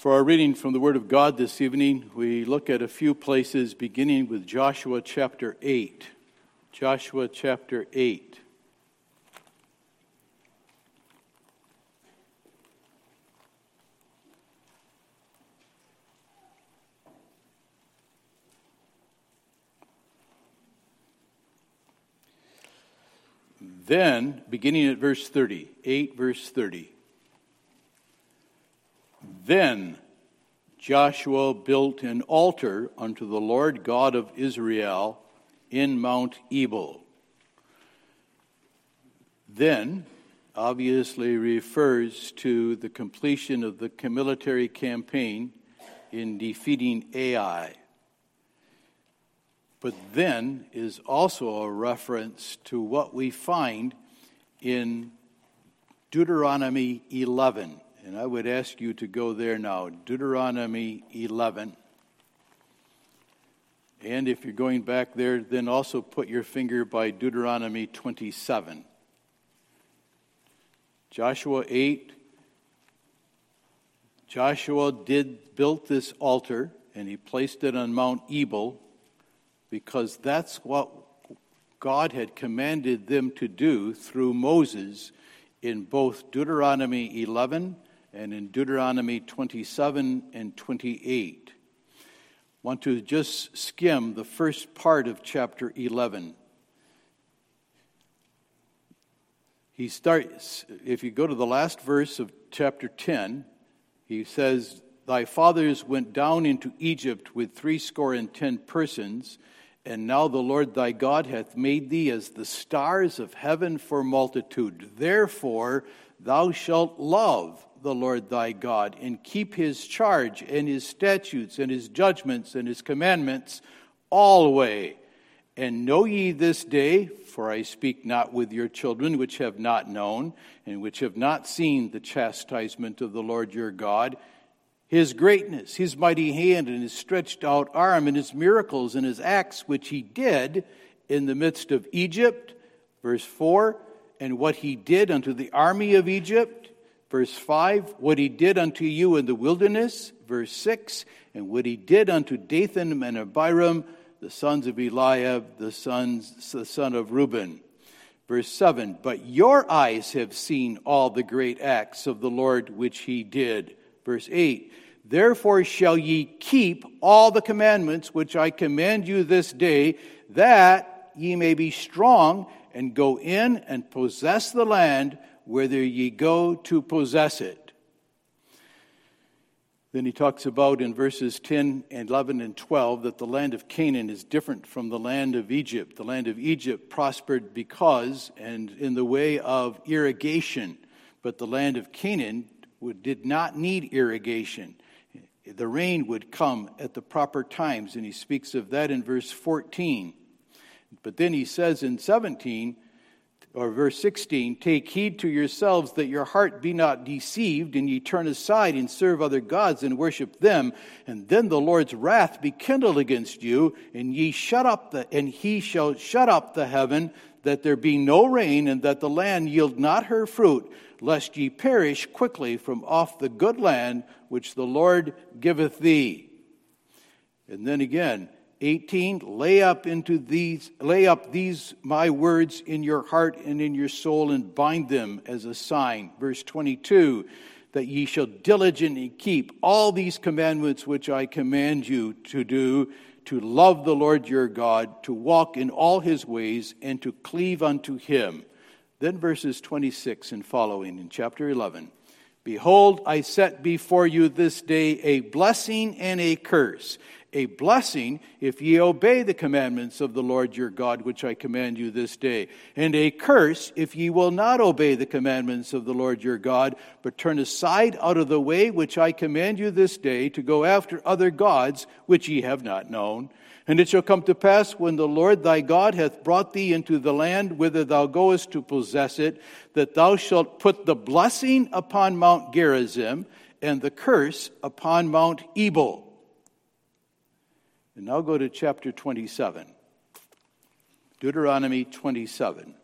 For our reading from the Word of God this evening, we look at a few places beginning with Joshua chapter 8. Joshua chapter 8. Then, beginning at verse 30, 8 verse 30. Then Joshua built an altar unto the Lord God of Israel in Mount Ebal. Then obviously refers to the completion of the military campaign in defeating Ai. But then is also a reference to what we find in Deuteronomy 11. And I would ask you to go there now, Deuteronomy 11. And if you're going back there, then also put your finger by Deuteronomy 27. Joshua 8. Joshua built this altar, and he placed it on Mount Ebal, because that's what God had commanded them to do through Moses in both Deuteronomy 11 and in Deuteronomy 27 and 28. I want to just skim the first part of chapter 11. He starts, if you go to the last verse of chapter 10, he says, "Thy fathers went down into Egypt with 70 persons, and now the Lord thy God hath made thee as the stars of heaven for multitude. Therefore thou shalt love the Lord thy God, and keep his charge, and his statutes, and his judgments, and his commandments alway. And know ye this day, for I speak not with your children, which have not known, and which have not seen the chastisement of the Lord your God, his greatness, his mighty hand, and his stretched out arm, and his miracles, and his acts, which he did in the midst of Egypt," verse 4, "and what he did unto the army of Egypt," verse 5, "what he did unto you in the wilderness," verse 6, "and what he did unto Dathan and Abiram, the sons of Eliab, the son of Reuben." Verse 7, "But your eyes have seen all the great acts of the Lord which he did." Verse 8, "Therefore shall ye keep all the commandments which I command you this day, that ye may be strong and go in and possess the land, whither ye go to possess it." Then he talks about in verses 10, 11, and 12 that the land of Canaan is different from the land of Egypt. The land of Egypt prospered because and in the way of irrigation, but the land of Canaan did not need irrigation. The rain would come at the proper times, and he speaks of that in verse 14. But then he says in 17, or verse 16, "Take heed to yourselves that your heart be not deceived, and ye turn aside and serve other gods and worship them, and then the Lord's wrath be kindled against you, and he shall shut up the heaven, that there be no rain, and that the land yield not her fruit, lest ye perish quickly from off the good land which the Lord giveth thee." And then again, 18, lay up these my words in your heart and in your soul, and bind them as a sign. Verse 22, "that ye shall diligently keep all these commandments which I command you to do, to love the Lord your God, to walk in all his ways, and to cleave unto him." Then verses 26 and following in chapter 11, "Behold, I set before you this day a blessing and a curse. A blessing if ye obey the commandments of the Lord your God, which I command you this day. And a curse if ye will not obey the commandments of the Lord your God, but turn aside out of the way which I command you this day, to go after other gods which ye have not known. And it shall come to pass, when the Lord thy God hath brought thee into the land whither thou goest to possess it, that thou shalt put the blessing upon Mount Gerizim, and the curse upon Mount Ebal." And now go to chapter 27. Deuteronomy 27.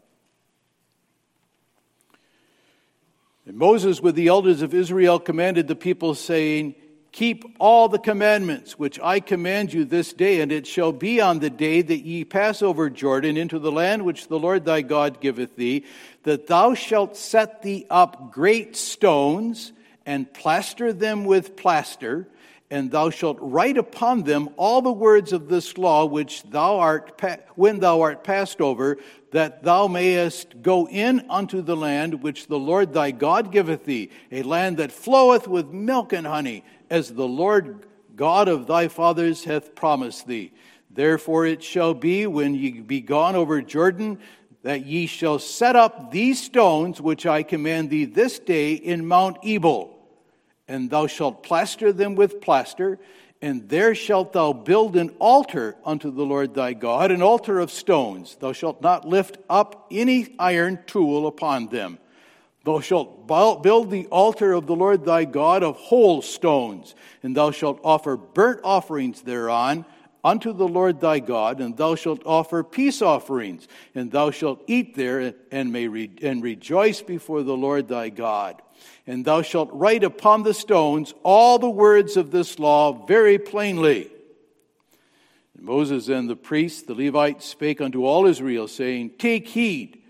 "And Moses with the elders of Israel commanded the people, saying, keep all the commandments which I command you this day, and it shall be on the day that ye pass over Jordan into the land which the Lord thy God giveth thee, that thou shalt set thee up great stones, and plaster them with plaster, and thou shalt write upon them all the words of this law which when thou art passed over, that thou mayest go in unto the land which the Lord thy God giveth thee, a land that floweth with milk and honey, as the Lord God of thy fathers hath promised thee. Therefore it shall be, when ye be gone over Jordan, that ye shall set up these stones which I command thee this day in Mount Ebal, and thou shalt plaster them with plaster, and there shalt thou build an altar unto the Lord thy God, an altar of stones. Thou shalt not lift up any iron tool upon them. Thou shalt build the altar of the Lord thy God of whole stones, and thou shalt offer burnt offerings thereon unto the Lord thy God, and thou shalt offer peace offerings, and thou shalt eat there and rejoice before the Lord thy God. And thou shalt write upon the stones all the words of this law very plainly. And Moses and the priests, the Levites, spake unto all Israel, saying, Take heed,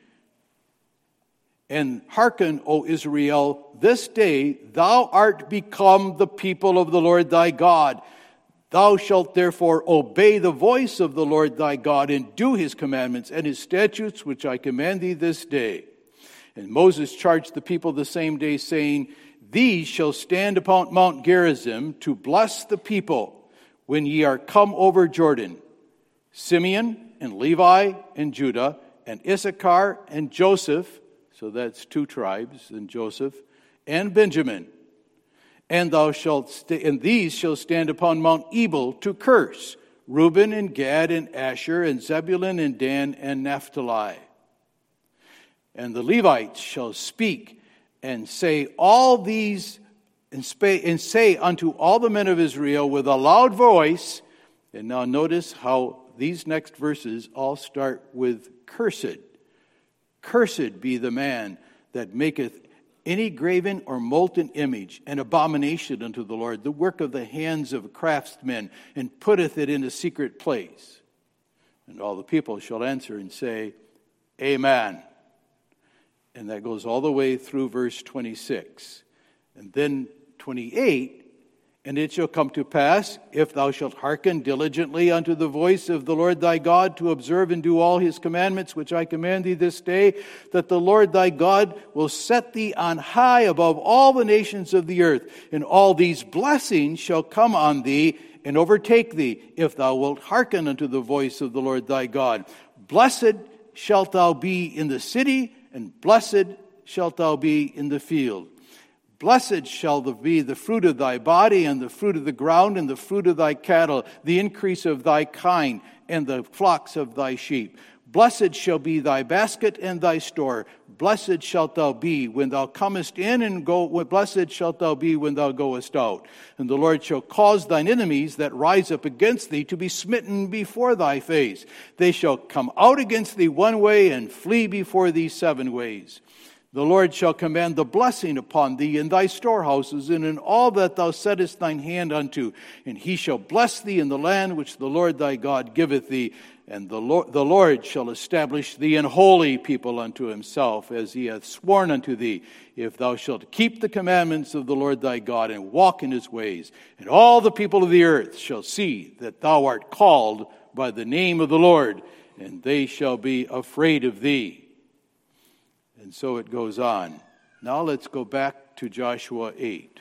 and hearken, O Israel, this day thou art become the people of the Lord thy God. Thou shalt therefore obey the voice of the Lord thy God, and do his commandments and his statutes, which I command thee this day. And Moses charged the people the same day, saying, These shall stand upon Mount Gerizim to bless the people when ye are come over Jordan. Simeon and Levi and Judah and Issachar and Joseph, so that's 2 tribes, and Joseph, and Benjamin. And these shall stand upon Mount Ebal to curse, Reuben and Gad and Asher and Zebulun and Dan and Naphtali. And the Levites shall speak and say all these, and say unto all the men of Israel with a loud voice. And now notice how these next verses all start with cursed. Cursed be the man that maketh any graven or molten image, an abomination unto the Lord, the work of the hands of craftsmen, and putteth it in a secret place. And all the people shall answer and say, Amen. And that goes all the way through verse 26. And then 28, And it shall come to pass, if thou shalt hearken diligently unto the voice of the Lord thy God, to observe and do all his commandments, which I command thee this day, that the Lord thy God will set thee on high above all the nations of the earth. And all these blessings shall come on thee and overtake thee, if thou wilt hearken unto the voice of the Lord thy God. Blessed shalt thou be in the city, and blessed shalt thou be in the field. Blessed shall be the fruit of thy body, and the fruit of the ground, and the fruit of thy cattle, the increase of thy kind, and the flocks of thy sheep. Blessed shall be thy basket and thy store. Blessed shalt thou be when thou comest in, and blessed shalt thou be when thou goest out. And the Lord shall cause thine enemies that rise up against thee to be smitten before thy face. They shall come out against thee one way, and flee before thee 7 ways. The Lord shall command the blessing upon thee in thy storehouses, and in all that thou settest thine hand unto. And he shall bless thee in the land which the Lord thy God giveth thee. And the Lord shall establish thee an holy people unto himself, as he hath sworn unto thee, if thou shalt keep the commandments of the Lord thy God, and walk in his ways. And all the people of the earth shall see that thou art called by the name of the Lord, and they shall be afraid of thee. And so it goes on. Now let's go back to Joshua 8.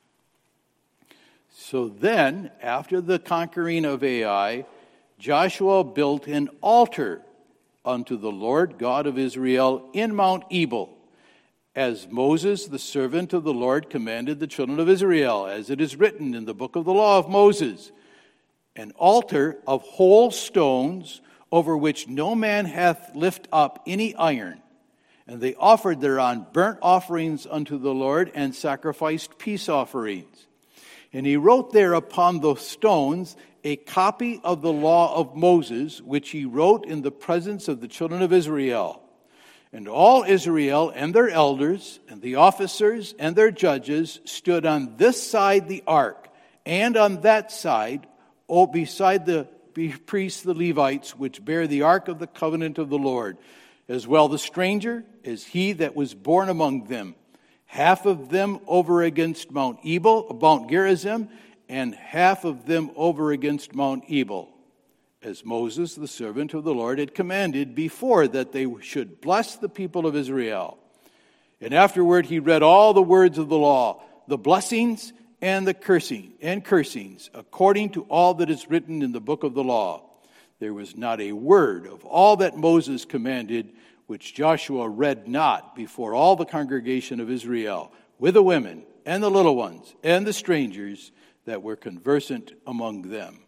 So then, after the conquering of Ai, Joshua built an altar unto the Lord God of Israel in Mount Ebal, as Moses, the servant of the Lord, commanded the children of Israel, as it is written in the book of the law of Moses. An altar of whole stones, over which no man hath lift up any iron. And they offered thereon burnt offerings unto the Lord, and sacrificed peace offerings. And he wrote there upon the stones a copy of the law of Moses, which he wrote in the presence of the children of Israel. And all Israel and their elders, and the officers and their judges, stood on this side the ark, and on that side, beside the priests, the Levites, which bear the ark of the covenant of the Lord, as well the stranger as he that was born among them. Half of them over against Mount Gerizim, and half of them over against Mount Ebal, as Moses, the servant of the Lord, had commanded before, that they should bless the people of Israel. And afterward he read all the words of the law, the blessings and the cursings, according to all that is written in the book of the law. There was not a word of all that Moses commanded which Joshua read not before all the congregation of Israel, with the women and the little ones and the strangers that were conversant among them.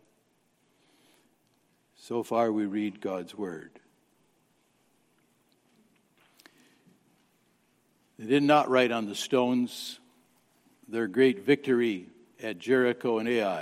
So far we read God's word. They did not write on the stones their great victory at Jericho and Ai.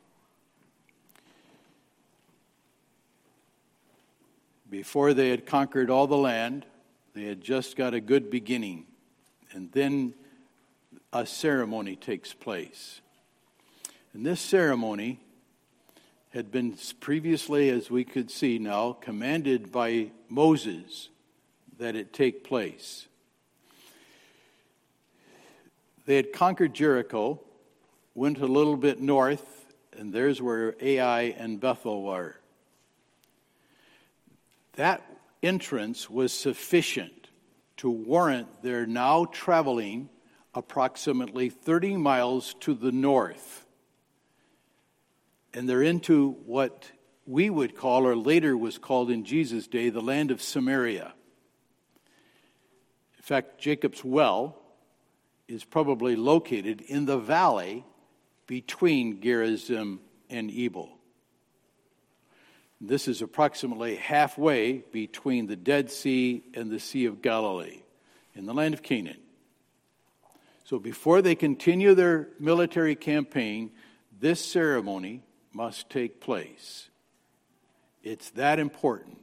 Before they had conquered all the land, they had just got a good beginning. And then a ceremony takes place. And this ceremony had been previously, as we could see now, commanded by Moses that it take place. They had conquered Jericho, went a little bit north, and there's where Ai and Bethel were. That entrance was sufficient to warrant their now traveling approximately 30 miles to the north. And they're into what we would call, or later was called in Jesus' day, the land of Samaria. In fact, Jacob's well is probably located in the valley between Gerizim and Ebal. This is approximately halfway between the Dead Sea and the Sea of Galilee, in the land of Canaan. So before they continue their military campaign, this ceremony must take place. It's that important.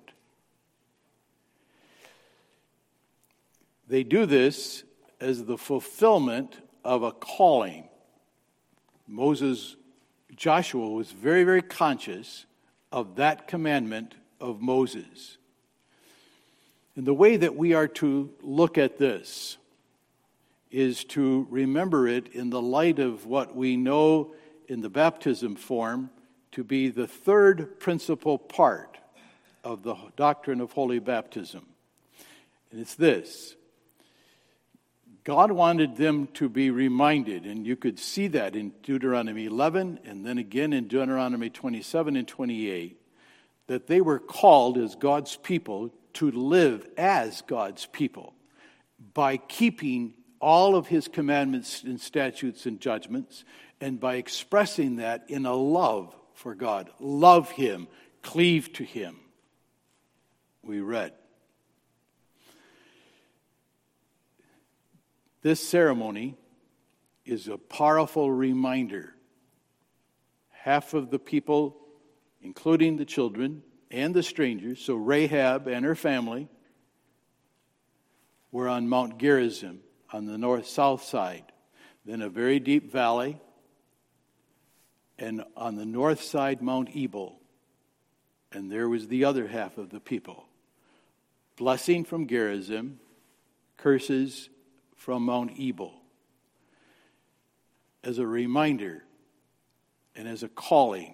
They do this as the fulfillment of a calling. Joshua was very, very conscious of that commandment of Moses. And the way that we are to look at this is to remember it in the light of what we know in the baptism form to be the third principal part of the doctrine of holy baptism. And it's this. God wanted them to be reminded, and you could see that in Deuteronomy 11 and then again in Deuteronomy 27 and 28, that they were called as God's people to live as God's people by keeping all of his commandments and statutes and judgments, and by expressing that in a love for God. Love him, cleave to him. We read. This ceremony is a powerful reminder. Half of the people, including the children and the strangers, so Rahab and her family, were on Mount Gerizim on the north-south side. Then a very deep valley, and on the north side, Mount Ebal. And there was the other half of the people. Blessing from Gerizim, curses from Mount Ebal, as a reminder and as a calling.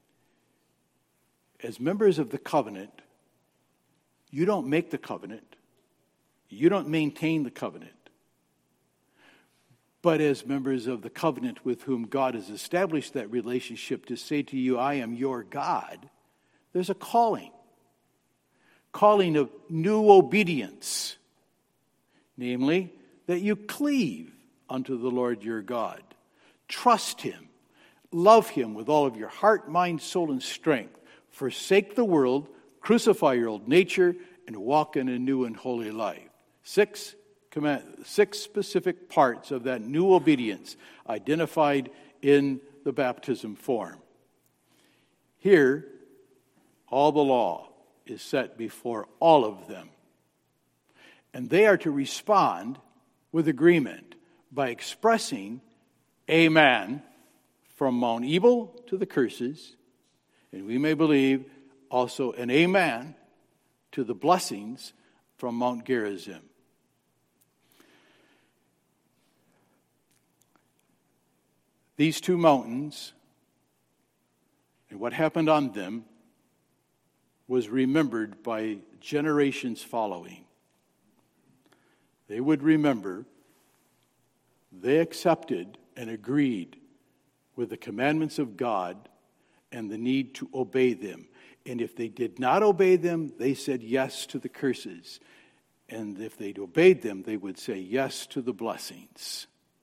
As members of the covenant, you don't make the covenant. You don't maintain the covenant. But as members of the covenant with whom God has established that relationship to say to you, I am your God, there's a calling of new obedience, namely, that you cleave unto the Lord your God. Trust him. Love him with all of your heart, mind, soul, and strength. Forsake the world, crucify your old nature, and walk in a new and holy life. 6 specific parts of that new obedience identified in the baptism form. Here, all the law is set before all of them. And they are to respond with agreement by expressing amen, from Mount Ebal to the curses, and we may believe also an amen to the blessings from Mount Gerizim. These two mountains and what happened on them was remembered by generations following. They would remember, they accepted and agreed with the commandments of God and the need to obey them. And if they did not obey them, they said yes to the curses. And if they'd obeyed them, they would say yes to the blessings.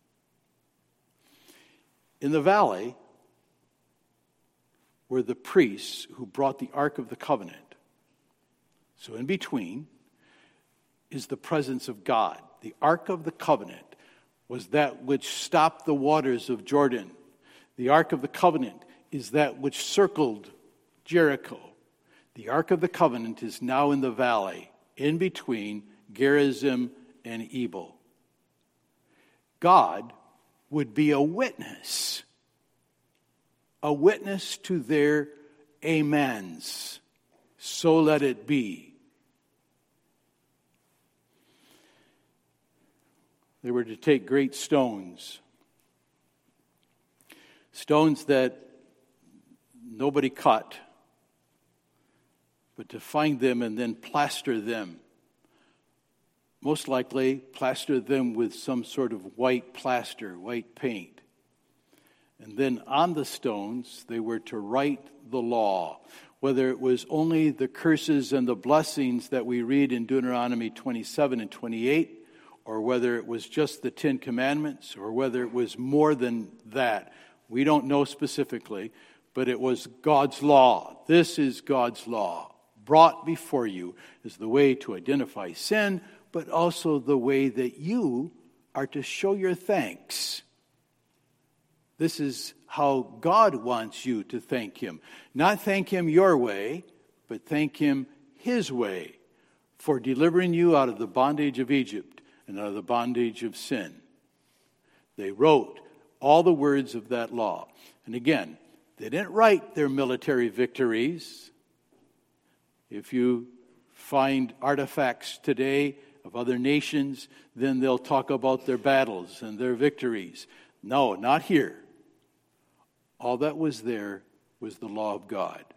In the valley were the priests who brought the Ark of the Covenant. So in between is the presence of God. The Ark of the Covenant was that which stopped the waters of Jordan. The Ark of the Covenant is that which circled Jericho. The Ark of the Covenant is now in the valley, in between Gerizim and Ebal. God would be a witness to their amens. So let it be. They were to take great stones that nobody cut, but to find them and then plaster them. Most likely, plaster them with some sort of white plaster, white paint. And then on the stones, they were to write the law, whether it was only the curses and the blessings that we read in Deuteronomy 27 and 28, or whether it was just the 10 Commandments, or whether it was more than that. We don't know specifically, but it was God's law. This is God's law, brought before you as the way to identify sin, but also the way that you are to show your thanks. This is how God wants you to thank Him. Not thank Him your way, but thank Him His way for delivering you out of the bondage of Egypt and out of the bondage of sin. They wrote all the words of that law. And again, they didn't write their military victories. If you find artifacts today of other nations, then they'll talk about their battles and their victories. No, not here. All that was there was the law of God.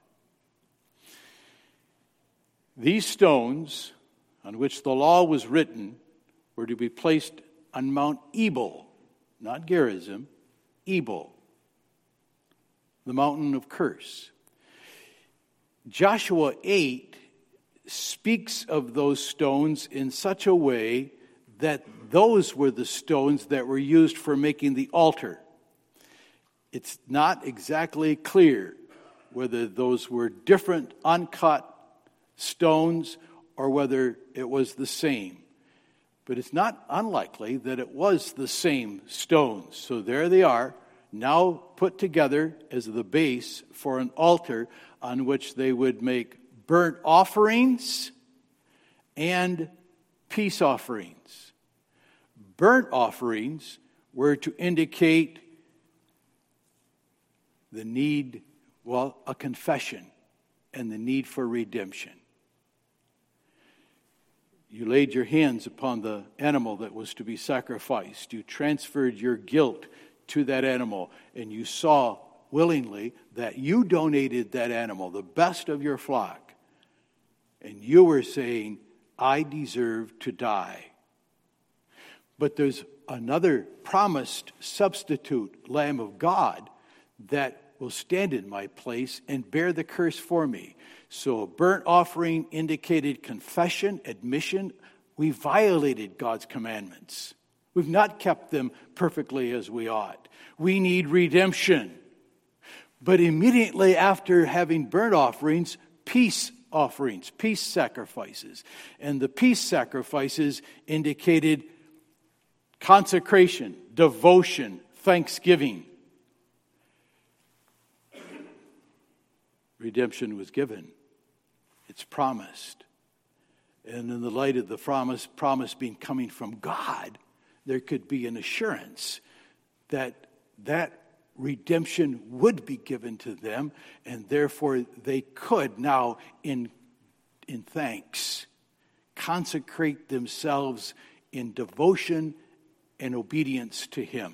These stones on which the law was written were to be placed on Mount Ebal, not Gerizim, Ebal, the mountain of curse. Joshua 8 speaks of those stones in such a way that those were the stones that were used for making the altar. It's not exactly clear whether those were different uncut stones or whether it was the same. But it's not unlikely that it was the same stones. So there they are, now put together as the base for an altar on which they would make burnt offerings and peace offerings. Burnt offerings were to indicate the need, a confession and the need for redemption. You laid your hands upon the animal that was to be sacrificed. You transferred your guilt to that animal, and you saw willingly that you donated that animal, the best of your flock. And you were saying, I deserve to die. But there's another promised substitute Lamb of God that will stand in my place and bear the curse for me. So a burnt offering indicated confession, admission. We violated God's commandments. We've not kept them perfectly as we ought. We need redemption. But immediately after having burnt offerings, peace offerings, peace sacrifices. And the peace sacrifices indicated consecration, devotion, thanksgiving. Redemption was given. It's promised. And in the light of the promise being coming from God, there could be an assurance that that redemption would be given to them, and therefore they could now, in thanks, consecrate themselves in devotion and obedience to him.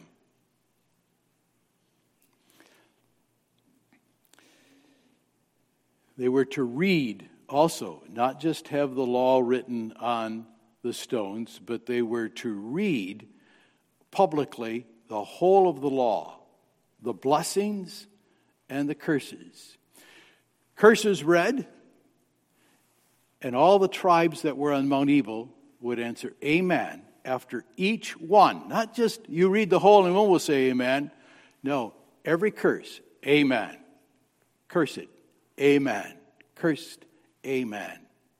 They were to read also, not just have the law written on the stones, but they were to read publicly the whole of the law, the blessings and the curses. Curses read, and all the tribes that were on Mount Ebal would answer amen after each one. Not just you read the whole and one will say amen. No, every curse, amen. Curse it, amen. Cursed, amen.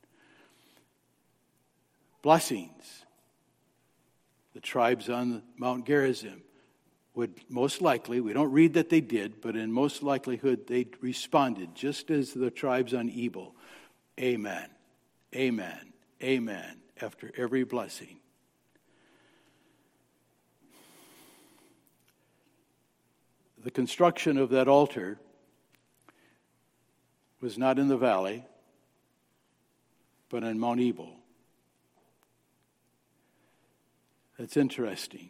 Blessings. The tribes on Mount Gerizim would most likely, we don't read that they did, but in most likelihood they responded just as the tribes on Ebal. Amen, amen, amen, after every blessing. The construction of that altar was not in the valley, but on Mount Ebal. That's interesting.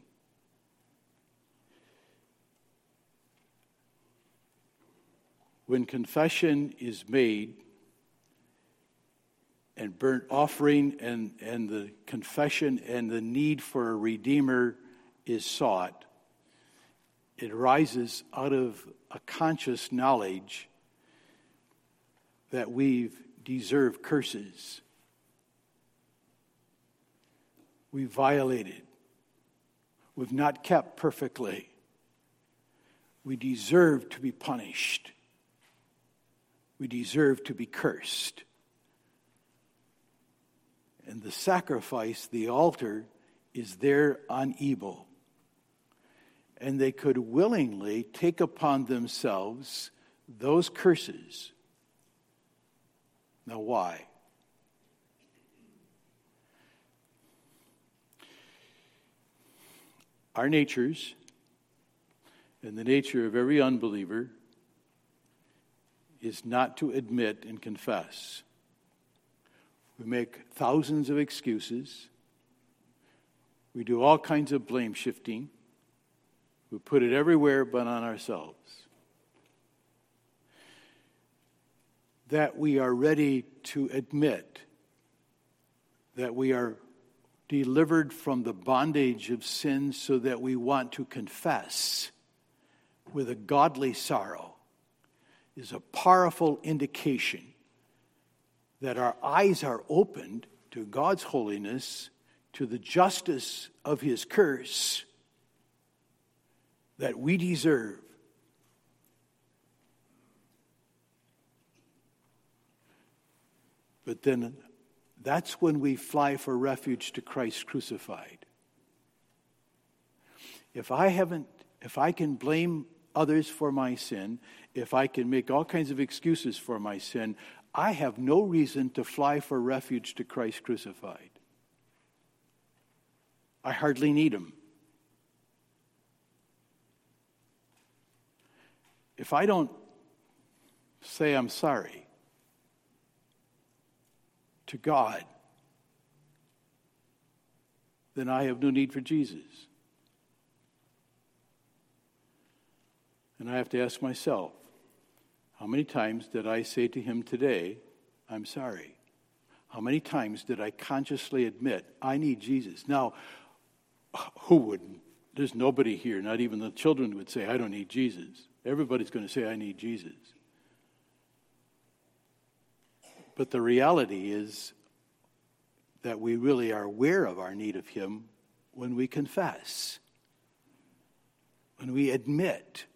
When confession is made and burnt offering and the confession and the need for a redeemer is sought, it arises out of a conscious knowledge that we've deserved curses. We violated. We've not kept perfectly. We deserve to be punished. We deserve to be cursed. And the sacrifice, the altar, is there on Ebal. And they could willingly take upon themselves those curses. Now, why? Our natures, and the nature of every unbeliever, is not to admit and confess. We make thousands of excuses. We do all kinds of blame shifting. We put it everywhere but on ourselves. That we are ready to admit that we are delivered from the bondage of sin so that we want to confess with a godly sorrow is a powerful indication that our eyes are opened to God's holiness, to the justice of his curse that we deserve. But then that's when we fly for refuge to Christ crucified. If I can blame others for my sin, if I can make all kinds of excuses for my sin, I have no reason to fly for refuge to Christ crucified. I hardly need him. If I don't say I'm sorry to God, then I have no need for Jesus. And I have to ask myself, how many times did I say to him today, I'm sorry? How many times did I consciously admit, I need Jesus? Now, who wouldn't? There's nobody here, not even the children would say, I don't need Jesus. Everybody's going to say, I need Jesus. But the reality is that we really are aware of our need of him when we confess, when we admit.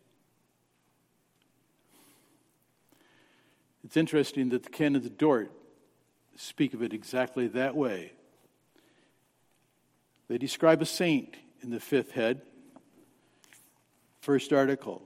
It's interesting that the canons of Dort speak of it exactly that way. They describe a saint in the fifth head, first article.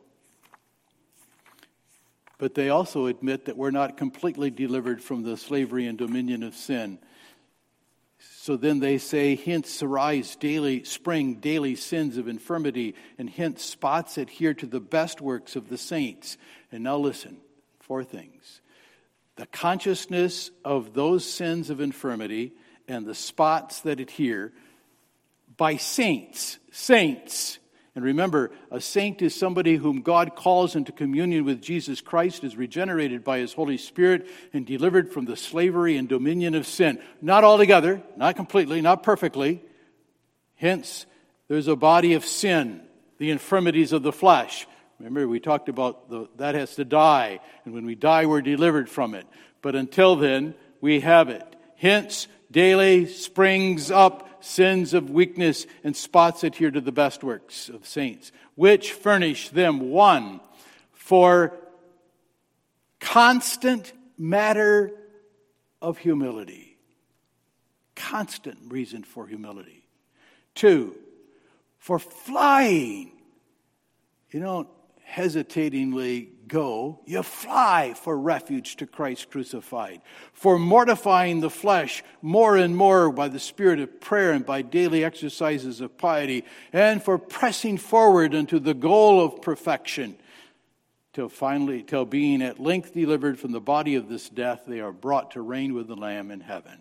But they also admit that we're not completely delivered from the slavery and dominion of sin. So then they say, hence arise spring daily sins of infirmity, and hence spots adhere to the best works of the saints. And now listen, 4 things. The consciousness of those sins of infirmity and the spots that adhere by saints. Saints. And remember, a saint is somebody whom God calls into communion with Jesus Christ, is regenerated by his Holy Spirit, and delivered from the slavery and dominion of sin. Not altogether, not completely, not perfectly. Hence, there's a body of sin, the infirmities of the flesh. Remember, we talked about that has to die, and when we die, we're delivered from it. But until then, we have it. Hence, daily springs up sins of weakness, and spots adhere to the best works of saints, which furnish them, 1, for constant matter of humility. Constant reason for humility. 2, for flying. You don't hesitatingly go. You fly for refuge to Christ crucified. For mortifying the flesh more and more by the spirit of prayer and by daily exercises of piety. And for pressing forward unto the goal of perfection. Till being at length delivered from the body of this death, they are brought to reign with the Lamb in heaven.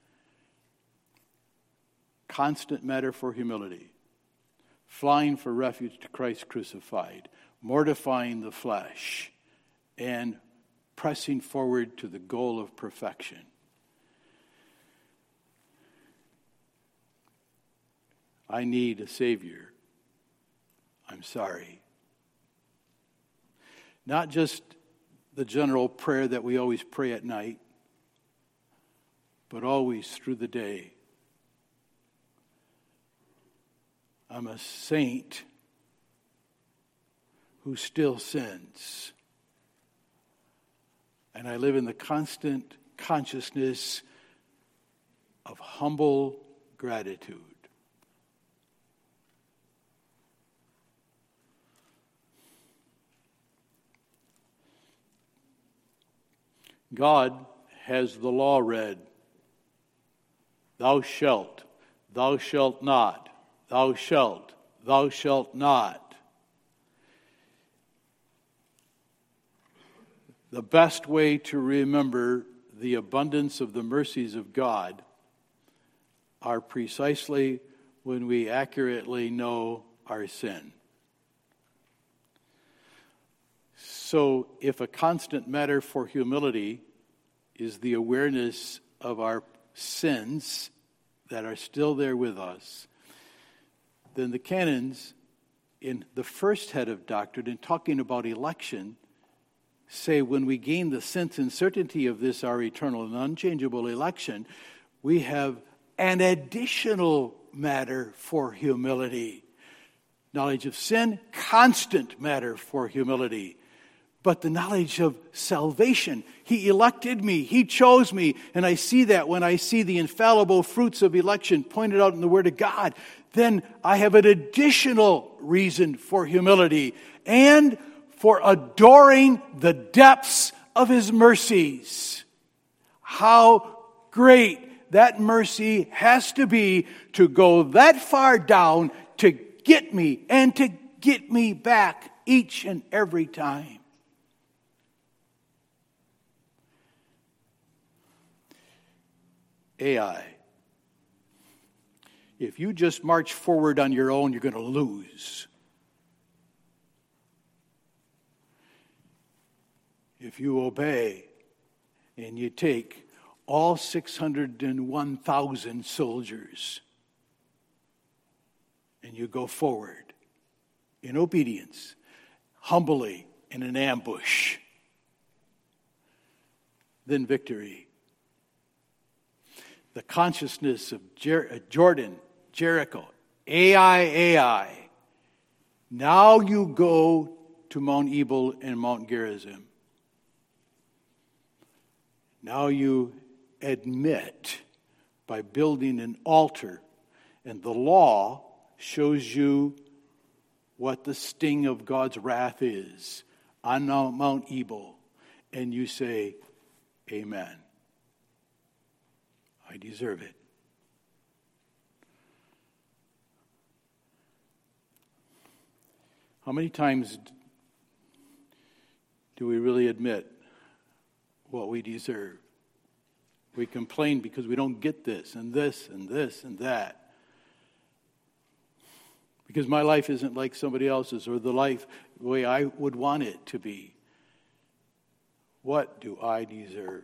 Constant matter for humility. Flying for refuge to Christ crucified. Mortifying the flesh, and pressing forward to the goal of perfection. I need a Savior. I'm sorry. Not just the general prayer that we always pray at night, but always through the day. I'm a saint who still sins. And I live in the constant consciousness of humble gratitude. God has the law read. Thou shalt not, thou shalt not. The best way to remember the abundance of the mercies of God are precisely when we accurately know our sin. So if a constant matter for humility is the awareness of our sins that are still there with us, then the canons in the first head of doctrine, in talking about election, say when we gain the sense and certainty of this, our eternal and unchangeable election, we have an additional matter for humility. Knowledge of sin, constant matter for humility. But the knowledge of salvation, He elected me, He chose me, and I see that when I see the infallible fruits of election pointed out in the Word of God, then I have an additional reason for humility and for adoring the depths of His mercies. How great that mercy has to be to go that far down to get me and to get me back each and every time. AI. If you just march forward on your own, you're going to lose. If you obey and you take all 601,000 soldiers and you go forward in obedience, humbly in an ambush, then victory. The consciousness of Jordan, Jericho, Ai. Now you go to Mount Ebal and Mount Gerizim. Now you admit by building an altar, and the law shows you what the sting of God's wrath is on Mount Ebal, and you say, Amen. I deserve it. How many times do we really admit what we deserve? We complain because we don't get this and this and this and that. Because my life isn't like somebody else's, or the way I would want it to be. What do I deserve?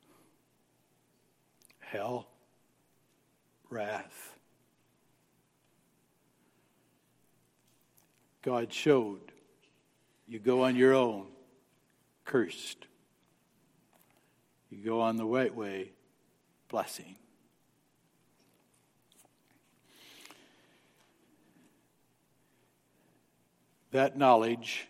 Hell? Wrath? God showed. You go on your own, cursed. You go on the right way, blessing. That knowledge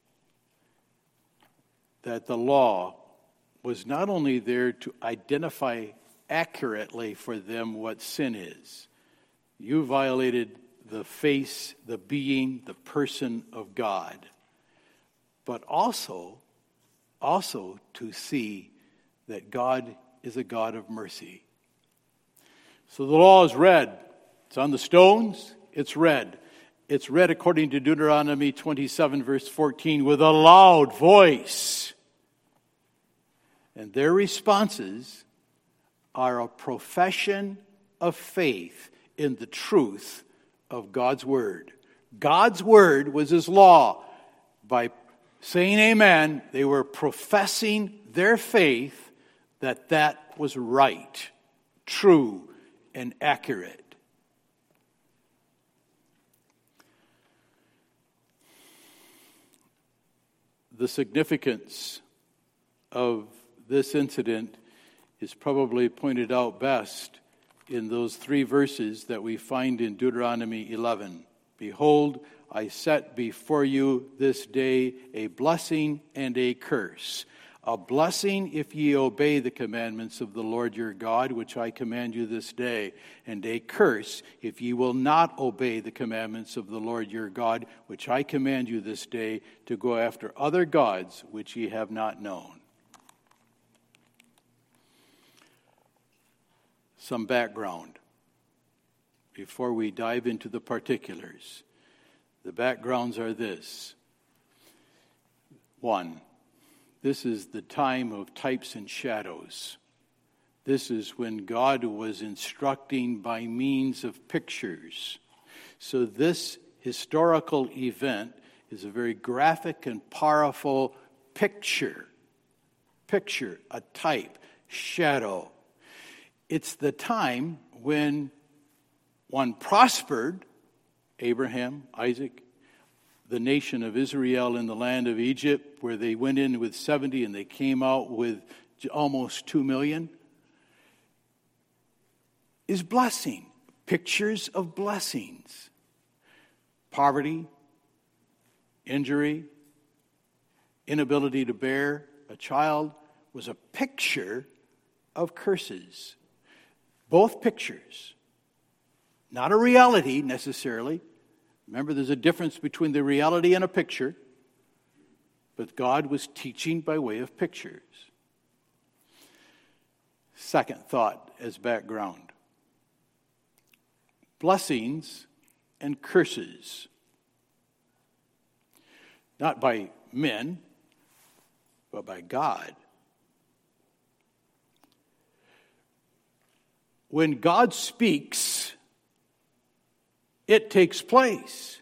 that the law was not only there to identify accurately for them what sin is. You violated the face, the being, the person of God. But also to see that God is a God of mercy. So the law is read. It's on the stones, it's read. It's read according to Deuteronomy 27, verse 14, with a loud voice. And their responses are a profession of faith in the truth of God's word. God's word was his law. By saying amen, they were professing their faith that was right, true, and accurate. The significance of this incident is probably pointed out best in those 3 verses that we find in Deuteronomy 11. Behold, I set before you this day a blessing and a curse. A blessing if ye obey the commandments of the Lord your God, which I command you this day, and a curse if ye will not obey the commandments of the Lord your God, which I command you this day, to go after other gods which ye have not known. Some background before we dive into the particulars. The backgrounds are this. 1, this is the time of types and shadows. This is when God was instructing by means of pictures. So this historical event is a very graphic and powerful picture. Picture, a type, shadow. It's the time when one prospered, Abraham, Isaac, the nation of Israel in the land of Egypt, where they went in with 70 and they came out with almost 2 million, is blessing. Pictures of blessings. Poverty, injury, inability to bear a child was a picture of curses. Both pictures. Not a reality necessarily. Remember, there's a difference between the reality and a picture. But God was teaching by way of pictures. Second thought as background. Blessings and curses. Not by men, but by God. When God speaks, it takes place.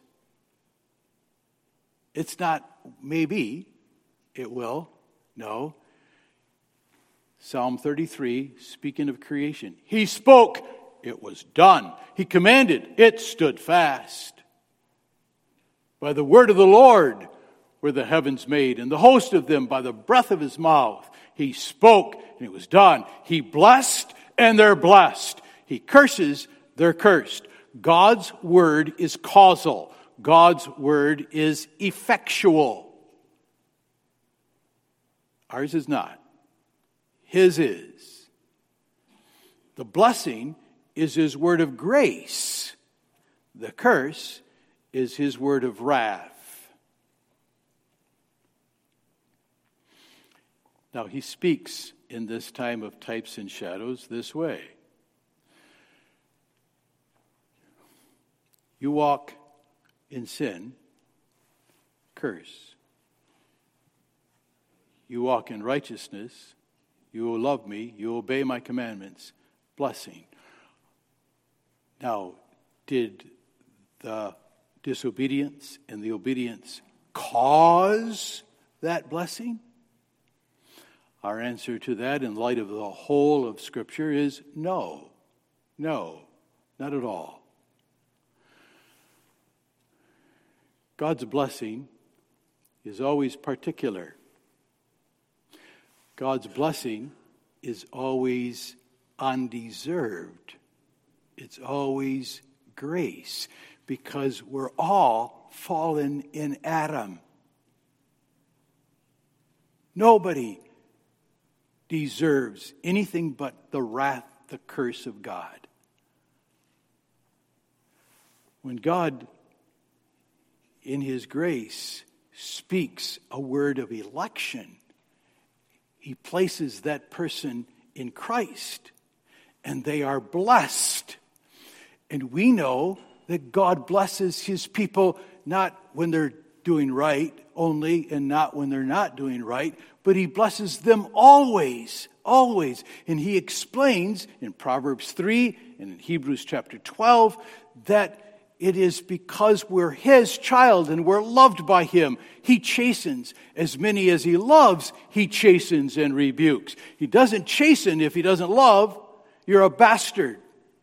It's not maybe, it will. No. Psalm 33, speaking of creation. He spoke, it was done. He commanded, it stood fast. By the word of the Lord were the heavens made, and the host of them by the breath of his mouth. He spoke, and it was done. He blessed, and they're blessed. He curses, they're cursed. God's word is causal. God's word is effectual. Ours is not. His is. The blessing is his word of grace. The curse is his word of wrath. Now, he speaks in this time of types and shadows this way. You walk in sin, curse. You walk in righteousness, you will love me, you obey my commandments, blessing. Now, did the disobedience and the obedience cause that blessing? Our answer to that, in light of the whole of Scripture, is no. No, not at all. God's blessing is always particular. God's blessing is always undeserved. It's always grace, because we're all fallen in Adam. Nobody deserves anything but the wrath, the curse of God. When God, in His grace, speaks a word of election, He places that person in Christ, and they are blessed. And we know that God blesses His people not when they're doing right only, and not when they're not doing right, but He blesses them always, always. And He explains in Proverbs 3 and in Hebrews chapter 12 that it is because we're His child and we're loved by Him. He chastens. As many as He loves, He chastens and rebukes. He doesn't chasten if He doesn't love. You're a bastard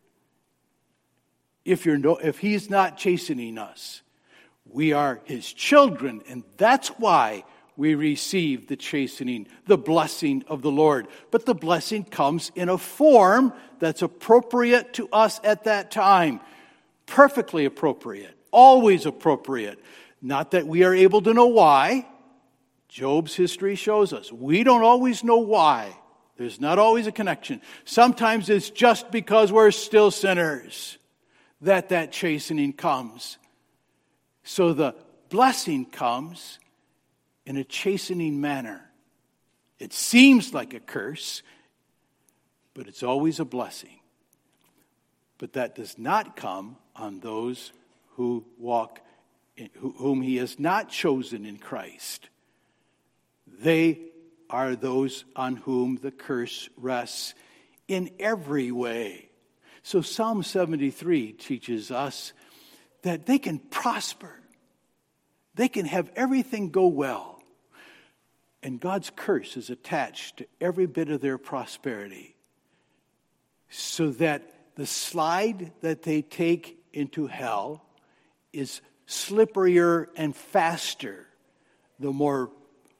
if He's not chastening us. We are His children, and that's why we receive the chastening, the blessing of the Lord. But the blessing comes in a form that's appropriate to us at that time. Perfectly appropriate, always appropriate. Not that we are able to know why. Job's history shows us. We don't always know why. There's not always a connection. Sometimes it's just because we're still sinners that chastening comes. So the blessing comes in a chastening manner. It seems like a curse, but it's always a blessing. But that does not come on those who walk, whom He has not chosen in Christ. They are those on whom the curse rests in every way. So Psalm 73 teaches us that they can prosper. They can have everything go well. And God's curse is attached to every bit of their prosperity, so that the slide that they take into hell is slipperier and faster the more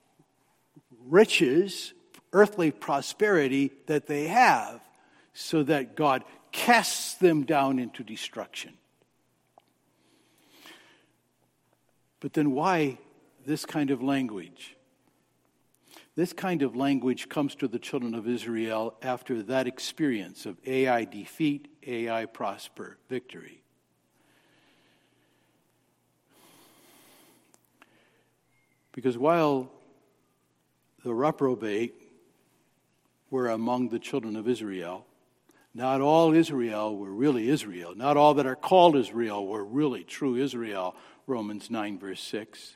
riches, earthly prosperity that they have, so that God casts them down into destruction. But then why this kind of language? This kind of language comes to the children of Israel after that experience of Ai defeat, Ai prosper, victory. Because while the reprobate were among the children of Israel, not all Israel were really Israel. Not all that are called Israel were really true Israel, Romans 9 verse 6.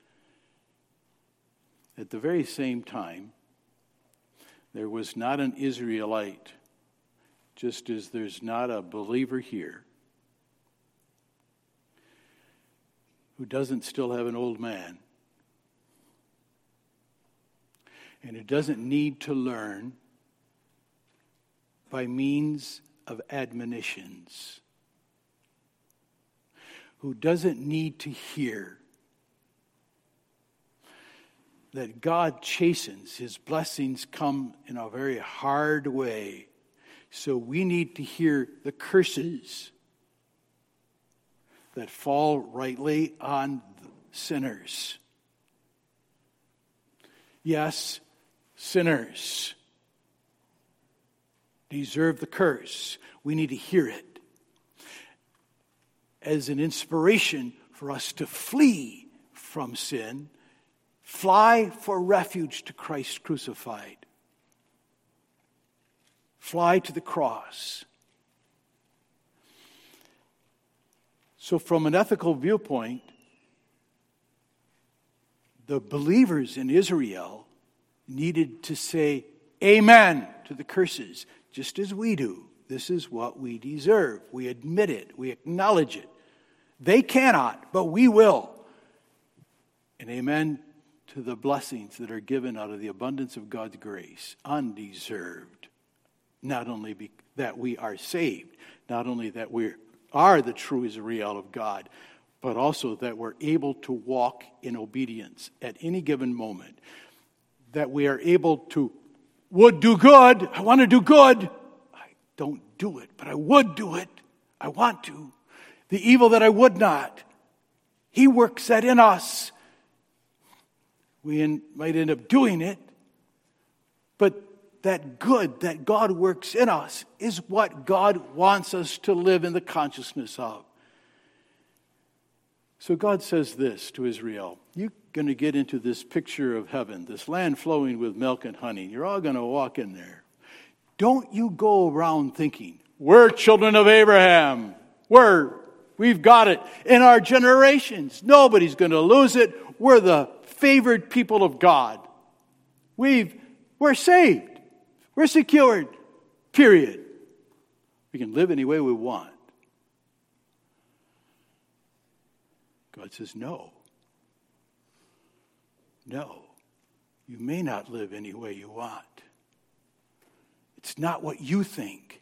At the very same time, there was not an Israelite, just as there's not a believer here, who doesn't still have an old man, and who doesn't need to learn by means of admonitions, who doesn't need to hear that God chastens. His blessings come in a very hard way. So we need to hear the curses that fall rightly on sinners. Yes, sinners deserve the curse. We need to hear it as an inspiration for us to flee from sin, fly for refuge to Christ crucified, fly to the cross. So from an ethical viewpoint, the believers in Israel needed to say amen to the curses, just as we do. This is what we deserve. We admit it. We acknowledge it. They cannot, but we will. And amen to the blessings that are given out of the abundance of God's grace, undeserved. Not only that we are saved, not only that we are the true Israel of God, but also that we're able to walk in obedience at any given moment. That we are able to, would do good. I want to do good. I don't do it, but I would do it. I want to. The evil that I would not. He works that in us. We might end up doing it, but that good that God works in us is what God wants us to live in the consciousness of. So God says this to Israel: you're going to get into this picture of heaven, this land flowing with milk and honey. You're all going to walk in there. Don't you go around thinking, we're children of Abraham. We've got it in our generations. Nobody's going to lose it. We're the favored people of God. We're saved. We're secured. Period. We can live any way we want. God says, no. No. You may not live any way you want. It's not what you think.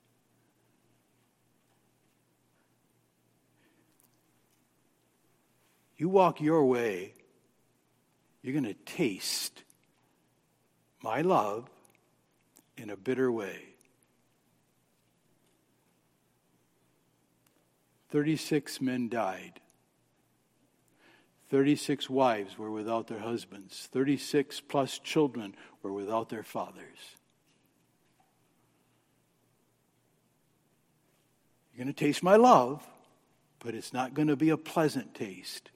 You walk your way, you're going to taste my love in a bitter way. 36 men died. 36 wives were without their husbands. 36 plus children were without their fathers. You're going to taste my love, but it's not going to be a pleasant taste.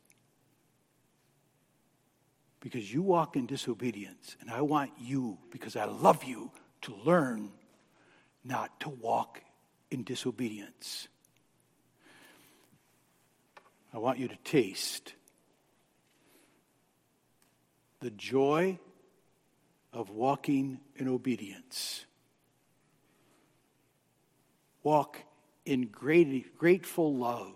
Because you walk in disobedience, and I want you, because I love you, to learn not to walk in disobedience. I want you to taste the joy of walking in obedience. Walk in grateful love.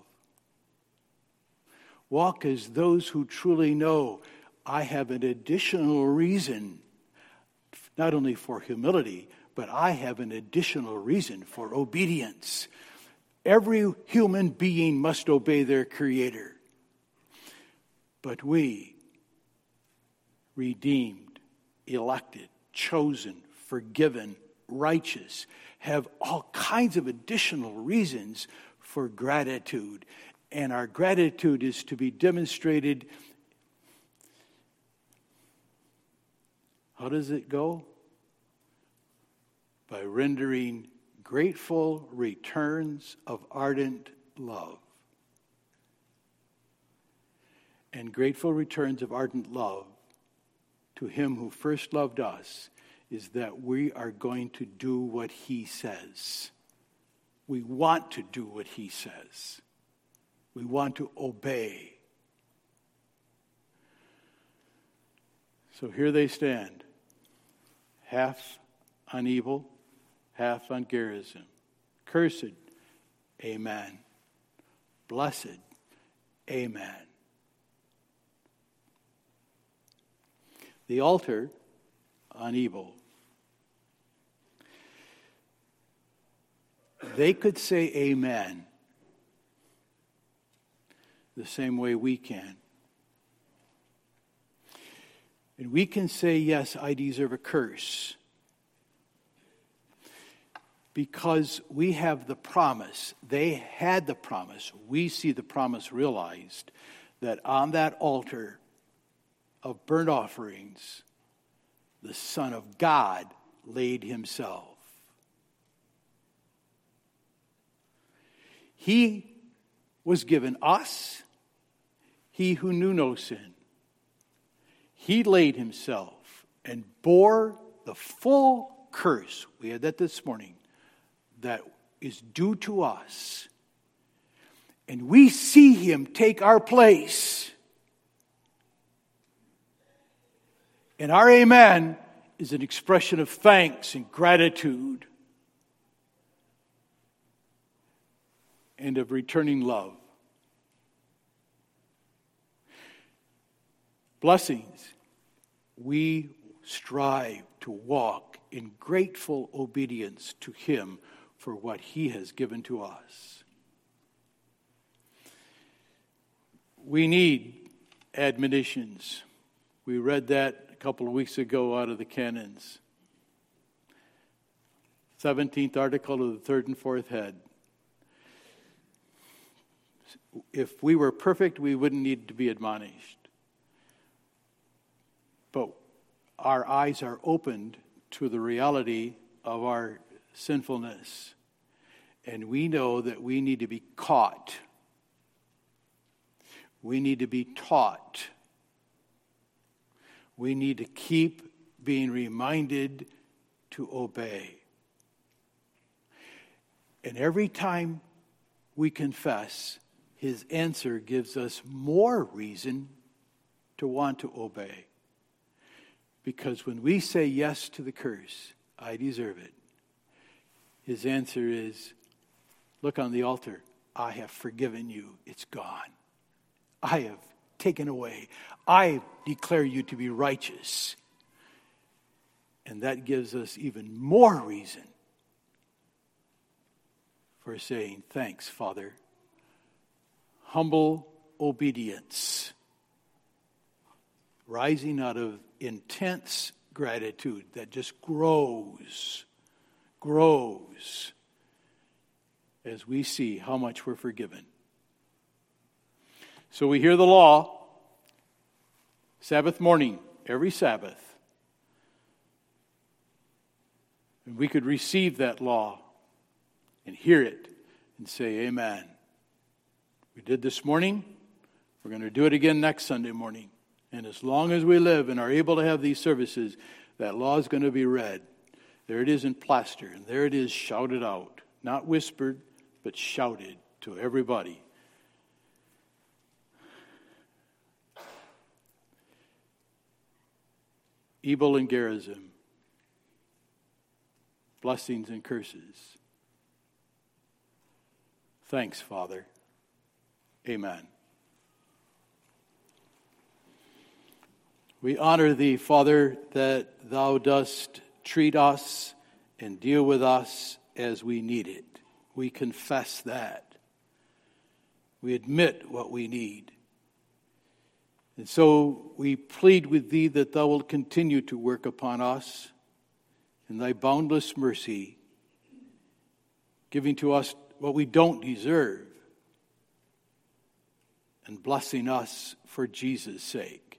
Walk as those who truly know I have an additional reason, not only for humility, but I have an additional reason for obedience. Every human being must obey their Creator. But we, redeemed, elected, chosen, forgiven, righteous, have all kinds of additional reasons for gratitude. And our gratitude is to be demonstrated. How does it go? By rendering grateful returns of ardent love. And grateful returns of ardent love to Him who first loved us is that we are going to do what He says. We want to do what He says. We want to obey. So here they stand. Half on evil, half on Gerizim. Cursed, amen. Blessed, amen. The altar on evil. They could say amen the same way we can. And we can say, yes, I deserve a curse. Because we have the promise. They had the promise. We see the promise realized that on that altar of burnt offerings, the Son of God laid Himself. He was given us, He who knew no sin. He laid Himself and bore the full curse. We had that this morning. That is due to us. And we see Him take our place. And our amen is an expression of thanks and gratitude and of returning love. Blessings, we strive to walk in grateful obedience to Him for what He has given to us. We need admonitions. We read that a couple of weeks ago out of the canons. 17th article of the third and fourth head. If we were perfect, we wouldn't need to be admonished. But our eyes are opened to the reality of our sinfulness. And we know that we need to be caught. We need to be taught. We need to keep being reminded to obey. And every time we confess, His answer gives us more reason to want to obey. Because when we say yes to the curse, I deserve it, His answer is, look on the altar, I have forgiven you, it's gone. I have taken away. I declare you to be righteous. And that gives us even more reason for saying, thanks, Father. Humble obedience, rising out of intense gratitude that just grows as we see how much we're forgiven. So we hear the law, Sabbath morning, every Sabbath. And we could receive that law and hear it and say, amen. We did this morning. We're going to do it again next Sunday morning. And as long as we live and are able to have these services, that law is going to be read. There it is in plaster, and there it is shouted out. Not whispered, but shouted to everybody. Ebal and Gerizim. Blessings and curses. Thanks, Father. Amen. We honor Thee, Father, that Thou dost treat us and deal with us as we need it. We confess that. We admit what we need. And so we plead with Thee that Thou wilt continue to work upon us in Thy boundless mercy, giving to us what we don't deserve and blessing us for Jesus' sake.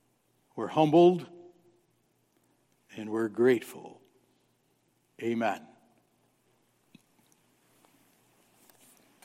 We're humbled and we're grateful. Amen.